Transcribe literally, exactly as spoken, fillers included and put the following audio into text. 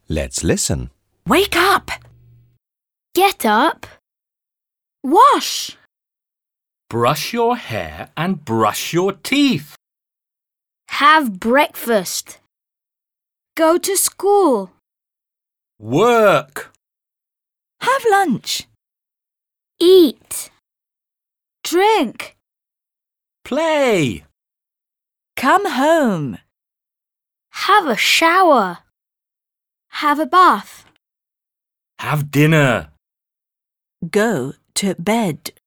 Let's listen. Wake up! Get up. Wash! Brush your hair and brush your teeth. Have breakfast. Go to school. Work. Have lunch. Eat. Drink. Play. Come home. Have a shower. Have a bath. Have dinner. Go to bed.